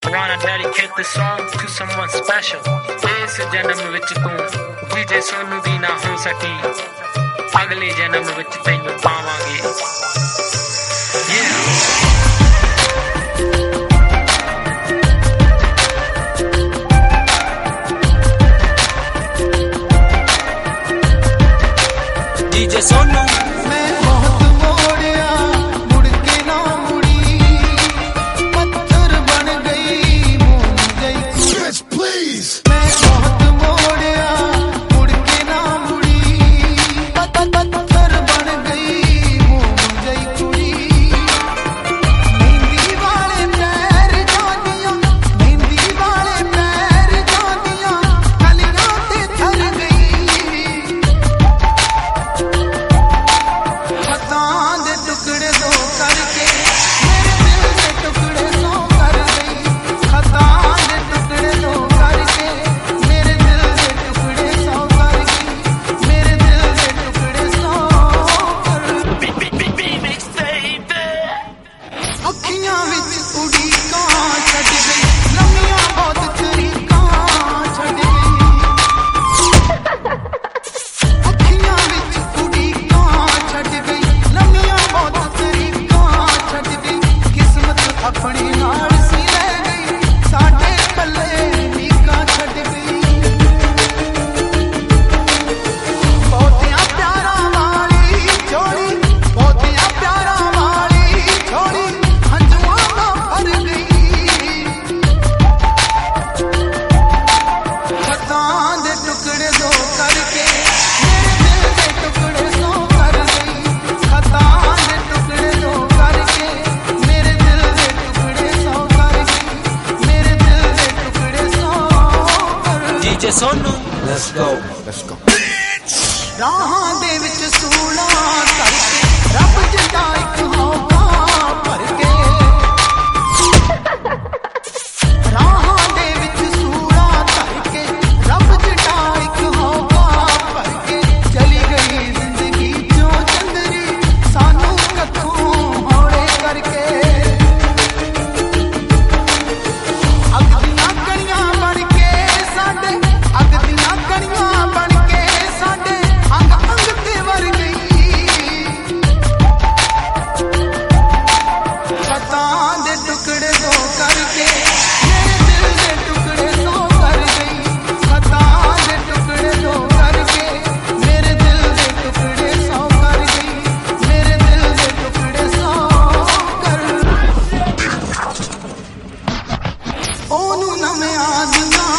wanna dedicate this song to someone special. इस जन्म विच तू डीजे सोनू दी ना हो सकी, अगले जन्म विच तैनू पावांगे। DJ Sonu DJ Sonu let's go राहां दे विच सूला करके रब जिदा इक होगा भर के, राहां दे विच सूला करके रब जिदा इक होगा भर के, चली गई जिंदगी जो चंदरी सानू कथों हौले करके, अग दियां कणियां बन के साडे, अग दियां कणियां बन के साडे अंग अंग ते वर गई, खतां दे टुकड़े दो करके मेरे दिल दे टुकड़े दो कर गई, खतां दे टुकड़े दो करके मेरे दिल दे टुकड़े सौ कर गई, मेरे दिल दे टुकड़े सौ कर ओनू नवे आदना